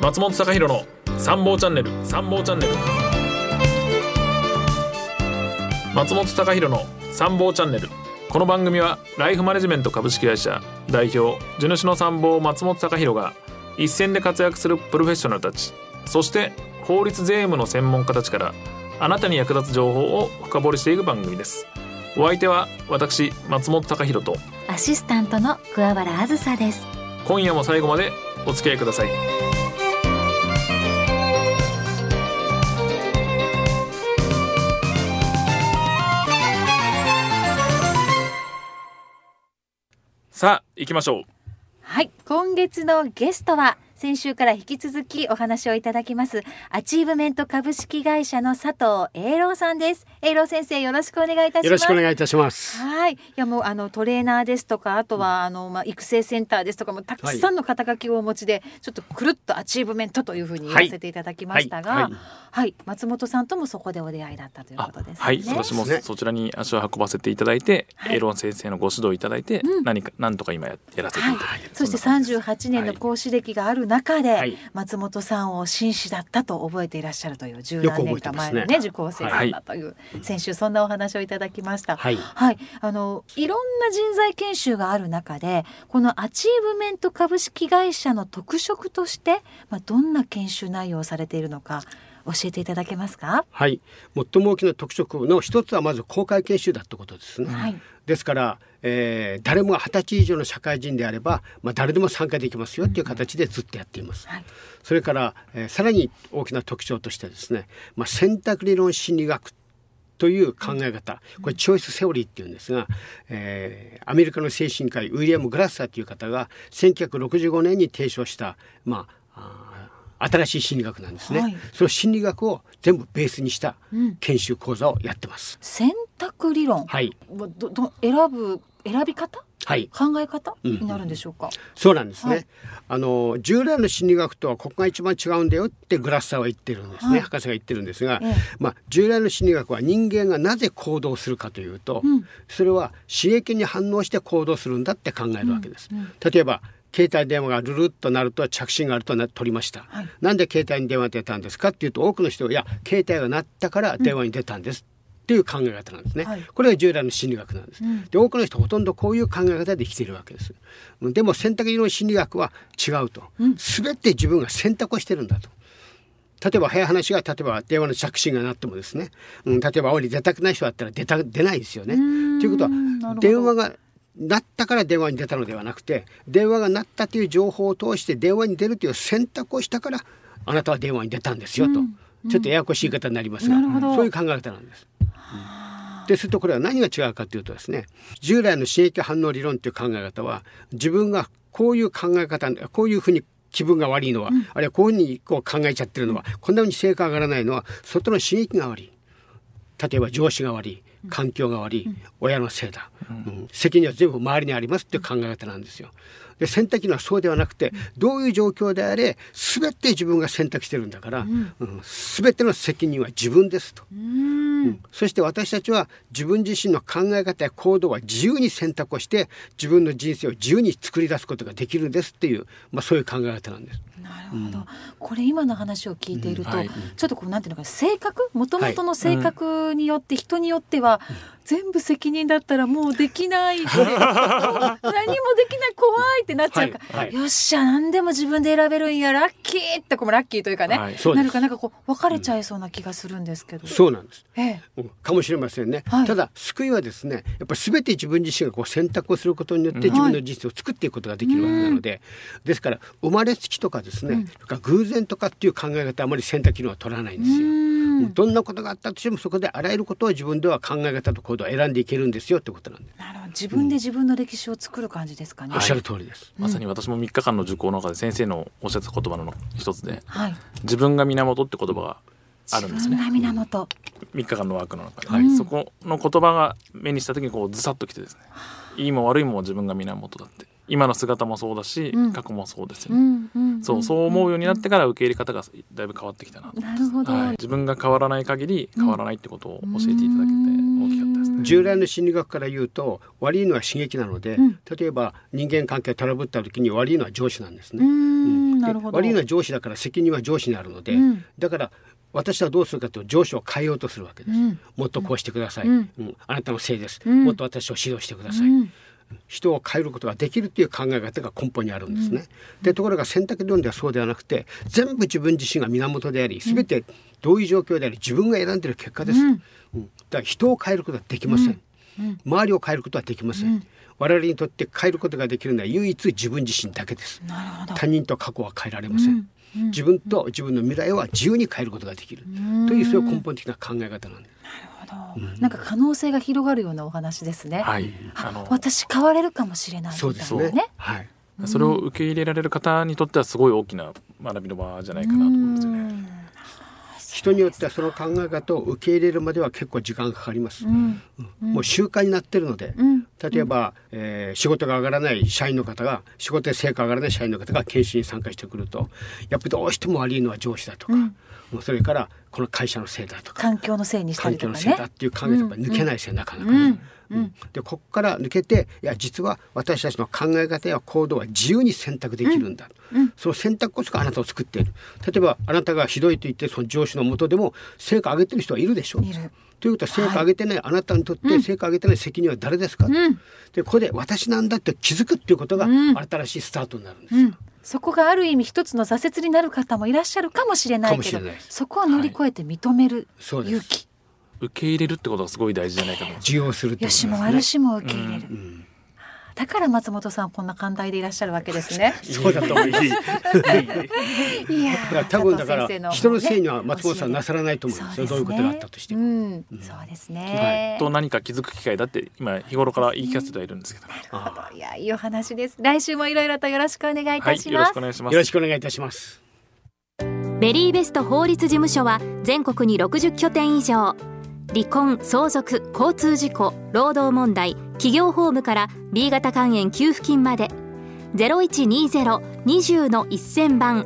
松本貴弘の参謀チャンネル。松本貴弘の参謀チャンネル。この番組はライフマネジメント株式会社代表地主の参謀松本貴弘が一線で活躍するプロフェッショナルたち、そして法律税務の専門家たちからあなたに役立つ情報を深掘りしていく番組です。お相手は私松本貴弘とアシスタントの桑原あずさです。 今夜も最後までお付き合いください。さあ行きましょう。 はい、今月のゲストは先週から引き続きお話をいただきますアチーブメント株式会社の佐藤栄郎さんです。栄郎先生、よろしくお願いいたします。 よろしくお願いいたします。 はい、いやもうトレーナーですとか、あとは育成センターですとかもたくさんの肩書きをお持ちで、ちょっとくるっとアチーブメントというふうに言わせていただきましたが、はい松本さんともそこでお出会いだったということですね。 はい、私もそちらに足を運ばせていただいて、栄郎先生のご指導いただいて、なんとか今やらせていただいて、 そして38年の講師歴がある中で、松本さんを紳士だったと覚えていらっしゃるという10何年か前のね、受講生さんだという、先週そんなお話をいただきました。いろんな人材研修がある中で、このアチーブメント株式会社の特色として、どんな研修内容をされているのか教えていただけますか。 はい、最も大きな特色の一つはまず公開研修だってことですね。ですから、誰もが20歳以上の社会人であれば、誰でも参加できますよという形でずっとやっています。それから、さらに大きな特徴としてですね、選択理論心理学という考え方、これチョイスセオリーっていうんですが、アメリカの精神科医ウィリアム・グラッサーという方が1965年に提唱した、新しい心理学なんですね。その心理学を全部ベースにした研修講座をやってます。 選択理論、選び方、考え方になるんでしょうか。 そうなんですね。従来の心理学とはここが一番違うんだよってグラッサーは言ってるんですね。博士が言ってるんですが、従来の心理学は人間がなぜ行動するかというと、それは刺激に反応して行動するんだって考えるわけです。例えば携帯電話がルルッとなると着信があると取りました。なんで携帯に電話出たんですかっていうと、多くの人は携帯が鳴ったから電話に出たんですっていう考え方なんですね。これが従来の心理学なんです。で、多くの人ほとんどこういう考え方で生きているわけです。でも選択理論心理学は違うと。全て自分が選択をしてるんだと。例えば早い話が、例えば電話の着信が鳴ってもですね、例えば青に出たくない人だったら出ないですよね。ということは、電話が鳴ったから電話に出たのではなくて、電話が鳴ったという情報を通して電話に出るという選択をしたからあなたは電話に出たんですよと、ちょっとややこしい言い方になりますが、そういう考え方なんです。でするとこれは何が違うかというとですね、従来の刺激反応理論という考え方は、自分がこういう考え方、こういうふうに気分が悪いのは、あるいはこういうふうに考えちゃってるのは、こんなふうに成果が上がらないのは外の刺激が悪い。例えば上司が悪い、環境が悪い、親のせいだ、責任は全部周りにありますっていう考え方なんですよ。で、選択はそうではなくて、どういう状況であれ全て自分が選択してるんだから、全ての責任は自分ですと。そして私たちは自分自身の考え方や行動は自由に選択をして自分の人生を自由に作り出すことができるんですっていう、そういう考え方なんです。 なるほど。これ今の話を聞いていると、ちょっとなんていうのか、性格、もともとの性格によって、人によっては全部責任だったらもうできないで何もできない怖いってなっちゃうから、よっしゃ何でも自分で選べるんやラッキーってラッキーというかね、なるか分かれちゃいそうな気がするんですけど。 そうなんです、かもしれませんね。ただ救いはですね、やっぱり全て自分自身が選択をすることによって自分の人生を作っていくことができるわけなので、ですから生まれつきとかですね、偶然とかっていう考え方はあまり選択機能は取らないんですよ。どんなことがあったとしてもそこであらゆることを自分では考え方と行動を選んでいけるんですよってことなんです。 なるほど。自分で自分の歴史を作る感じですかね。 おっしゃる通りです。 まさに私も3日間の受講の中で先生のおっしゃった言葉の一つで、自分が源って言葉があるんですね。 自分が源。 3日間のワークの中で、そこの言葉が目にした時にズサッときてですね、いいも悪いも自分が源だって、今の姿もそうだし、過去もそうですよね。そう思うようになってから受け入れ方がだいぶ変わってきたなと。 なるほど、 自分が変わらない限り変わらないってことを教えていただけて大きかったです。 従来の心理学から言うと悪いのは刺激なので、例えば人間関係トラブった時に悪いのは上司なんですね。 なるほど。 悪いのは上司だから責任は上司にあるので、だから私はどうするかというと上司を変えようとするわけです。もっとこうしてください、あなたのせいです、もっと私を指導してください、人を変えることができるという考え方が根本にあるんですね。でところが選択論ではそうではなくて、全部自分自身が源であり、全てどういう状況であり自分が選んでいる結果です。だから人を変えることはできません。周りを変えることはできません。我々にとって変えることができるのは唯一自分自身だけです。他人と過去は変えられません。自分と自分の未来は自由に変えることができるという、そういう根本的な考え方なんです。 なんか可能性が広がるようなお話ですね。私変われるかもしれないみたいなね。 そうですね。 それを受け入れられる方にとってはすごい大きな学びの場じゃないかなと思いますね。 人によってはその考え方を受け入れるまでは結構時間がかかります。もう習慣になっているので、例えば、仕事が上がらない社員の方が、仕事で成果が上がらない社員の方が研修に参加してくると、やっぱりどうしても悪いのは上司だとか、もうそれからこの会社のせいだとか、 環境のせいにしたりとかね、 環境のせいだっていう考えが抜けないですよ、なかなかね。でここから抜けて、いや実は私たちの考え方や行動は自由に選択できるんだ、その選択こそがあなたを作っている。例えばあなたがひどいと言ってその上司の下でも成果上げてる人はいるでしょう。ということは成果上げてない、あなたにとって成果上げてない責任は誰ですか、でここで私なんだって気づくっていうことが新しいスタートになるんですよ。 そこがある意味一つの挫折になる方もいらっしゃるかもしれないけど、そこを乗り越えて認める勇気、 受け入れるってことがすごい大事じゃないかと。 受容するってことですね。 よしも悪しも受け入れる、だから松本さんこんな寛大でいらっしゃるわけですね。 そうだと思います。いや多分だから人のせいには松本さんなさらないと思うんですよ。どういうことがあったとしても。 そうですね。 と何か気づく機会だって今日頃から言い聞かせてはいるんですけど。 なるほど。いやいいお話です。来週もいろいろとよろしくお願いいたします。 よろしくお願いします。 よろしくお願いいたします。 ベリーベスト法律事務所は全国に60拠点以上。離婚、相続、交通事故、労働問題、企業法務から B 型肝炎給付金まで 0120-20-1000 番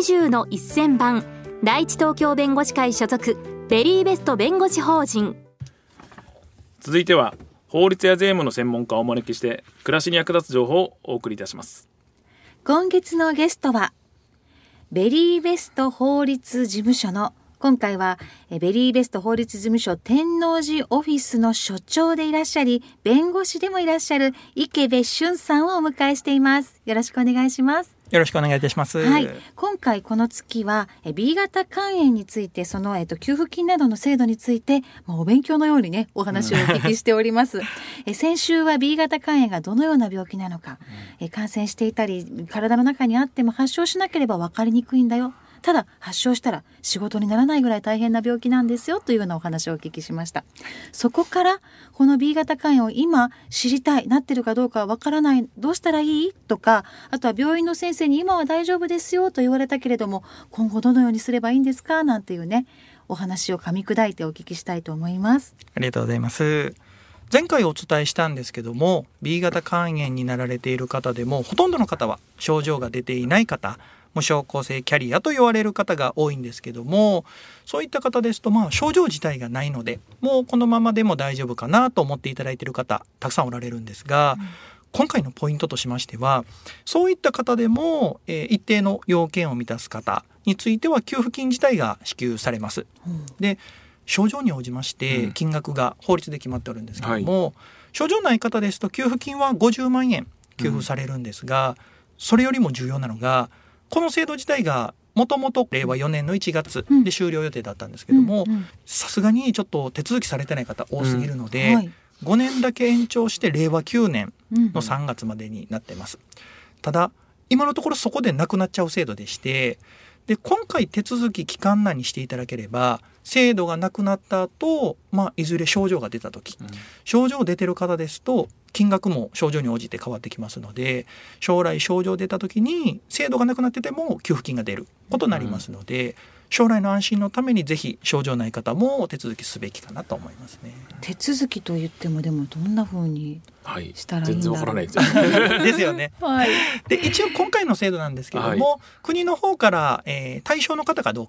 20-1000 番第一東京弁護士会所属ベリーベスト弁護士法人。 続いては法律や税務の専門家をお招きして暮らしに役立つ情報をお送りいたします。 今月のゲストはベリーベスト法律事務所の今回はベリーベスト法律事務所天王寺オフィスの所長でいらっしゃり弁護士でもいらっしゃる池部俊さんをお迎えしています。よろしくお願いします。 よろしくお願いいたします。 今回この月は B 型肝炎についてその、給付金などの制度について、お勉強のようにねお話をお聞きしております。先週は B 型肝炎がどのような病気なのか、感染していたり体の中にあっても発症しなければ分かりにくいんだよ、ただ発症したら仕事にならないぐらい大変な病気なんですよというようなお話をお聞きしました。そこからこの B 型肝炎を今知りたい、なってるかどうかわからない、どうしたらいいとか、あとは病院の先生に今は大丈夫ですよと言われたけれども今後どのようにすればいいんですかなんていうねお話を噛み砕いてお聞きしたいと思います。 ありがとうございます。前回お伝えしたんですけども B 型肝炎になられている方でもほとんどの方は症状が出ていない方、無症候性キャリアと言われる方が多いんですけども、そういった方ですと症状自体がないのでもうこのままでも大丈夫かなと思っていただいている方たくさんおられるんですが、今回のポイントとしましてはそういった方でも、一定の要件を満たす方については給付金自体が支給されます。で症状に応じまして金額が法律で決まっておるんですけども、症状ない方ですと給付金は50万円給付されるんですが、それよりも重要なのがこの制度自体がもともと令和4年の1月で終了予定だったんですけども、さすがにちょっと手続きされてない方多すぎるので、5年だけ延長して令和9年の3月までになってます。ただ今のところそこでなくなっちゃう制度でして、で今回手続き期間内にしていただければ制度がなくなった後、いずれ症状が出た時、症状出てる方ですと金額も症状に応じて変わってきますので、将来症状出た時に制度がなくなってても給付金が出ることになりますので、将来の安心のためにぜひ症状ない方もお手続きすべきかなと思いますね。 手続きと言ってもでもどんな風にしたらいいんだろう、 全然わからないですよですよね。で一応今回の制度なんですけども、国の方から、対象の方かどうか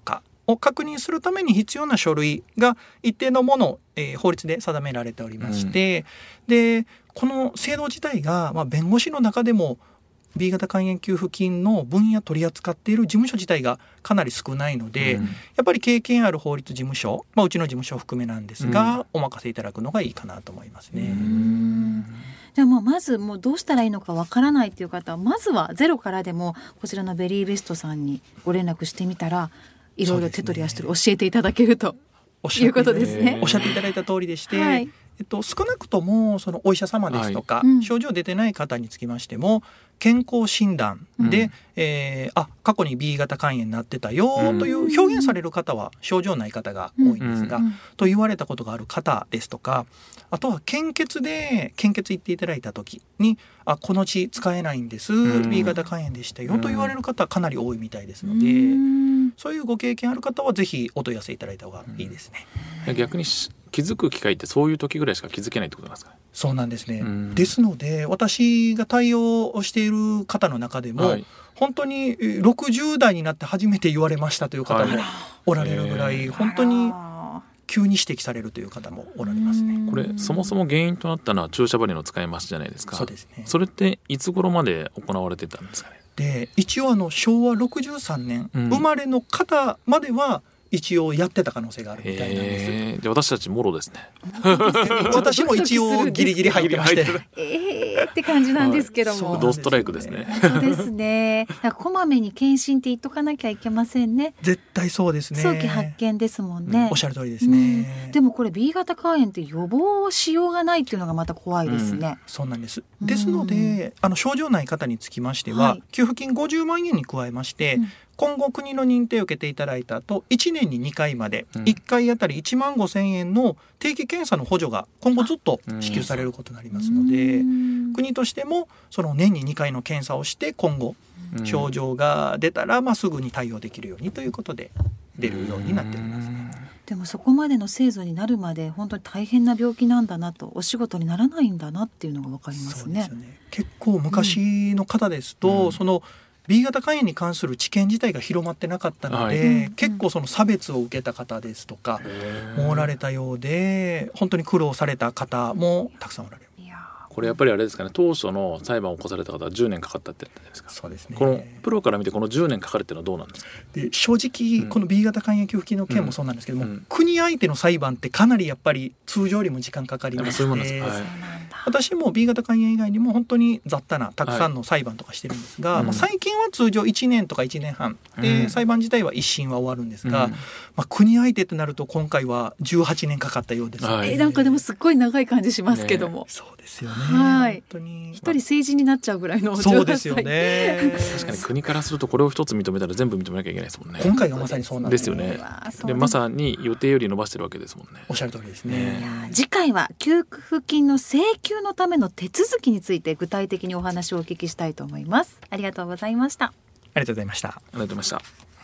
を確認するために必要な書類が一定のもの、法律で定められておりまして、でこの制度自体が、弁護士の中でも B 型肝炎給付金の分野取り扱っている事務所自体がかなり少ないので、やっぱり経験ある法律事務所、うちの事務所を含めなんですが、お任せいただくのがいいかなと思いますね。 じゃあまずどうしたらいいのかわからないという方はまずはゼロからでもこちらのベリーベストさんにご連絡してみたらいろいろ手取り足取り教えていただけるということですね。 おっしゃっていただいた通りでして、少なくともそのお医者様ですとか、症状出てない方につきましても健康診断で、過去に B 型肝炎になってたよという表現される方は症状ない方が多いんですが、と言われたことがある方ですとか、あとは献血で献血行っていただいた時にこの血使えないんです、B 型肝炎でしたよと言われる方はかなり多いみたいですので、そういうご経験ある方はぜひお問い合わせいただいた方がいいですね。 逆に気づく機会ってそういう時ぐらいしか気づけないってことなんですかね。 そうなんですね。ですので私が対応をしている方の中でも、本当に60代になって初めて言われましたという方もおられるぐらい、本当に急に指摘されるという方もおられますね。 これそもそも原因となったのは注射針の使い回しじゃないですか。 そうですね。 それっていつ頃まで行われてたんですかね。 で一応昭和63年生まれの方までは一応やってた可能性があるみたいなんです。 で私たちもろですね。 私も一応ギリギリ入ってましてって感じなんですけども、 ドストライクですね。 そうですね。こまめに検診って言っとかなきゃいけませんね。 絶対そうですね。 早期発見ですもんね。 おっしゃる通りですね。 でもこれ B 型肝炎って予防しようがないっていうのがまた怖いですね。 そうなんです。ですので症状ない方につきましては、給付金50万円に加えまして、今後国の認定を受けていただいた後1年に2回まで1回あたり1万5,000円の定期検査の補助が今後ずっと支給されることになりますので、国としてもその年に2回の検査をして今後症状が出たらすぐに対応できるようにということで出るようになっていますね。 でもそこまでの制度になるまで本当に大変な病気なんだなと、お仕事にならないんだなっていうのが分かりますね。 そうですよね。結構昔の方ですと、そのB 型肝炎に関する知見自体が広まってなかったので、結構その差別を受けた方ですとかもおられたようで、本当に苦労された方もたくさんおられる。 これやっぱりあれですかね、当初の裁判を起こされた方は10年かかったって言ったんですか。 そうですね。 このプロから見てこの10年かかるっていうのはどうなんですか。 で正直この B 型肝炎給付金の件もそうなんですけども、国相手の裁判ってかなりやっぱり通常よりも時間かかりまして、私も B 型肝炎以外にも本当に雑多なたくさんの裁判とかしてるんですが、最近は通常1年とか1年半で、裁判自体は一審は終わるんですが、国相手となると今回は18年かかったようです。 なんかでもすっごい長い感じしますけども、 そうですよね。 本当に一人成人になっちゃうぐらいの18歳。 そうですよね。 確かに国からするとこれを一つ認めたら全部認めなきゃいけないですもんね。 今回がまさにそうなんですよね。でまさに予定より伸ばしてるわけですもんね。 おっしゃる通りですね。 次回は給付金の請求のための手続きについて具体的にお話をお聞きしたいと思います。ありがとうございました。 ありがとうございました。 ありがとうございました。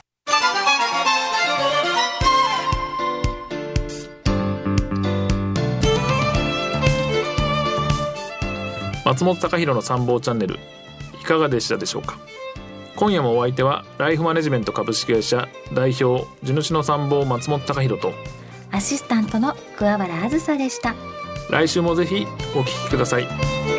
松本隆弘の参謀チャンネル、いかがでしたでしょうか。今夜もお相手はライフマネジメント株式会社代表地主の参謀松本隆弘とアシスタントの桑原あずさでした。 来週もぜひお聞きください。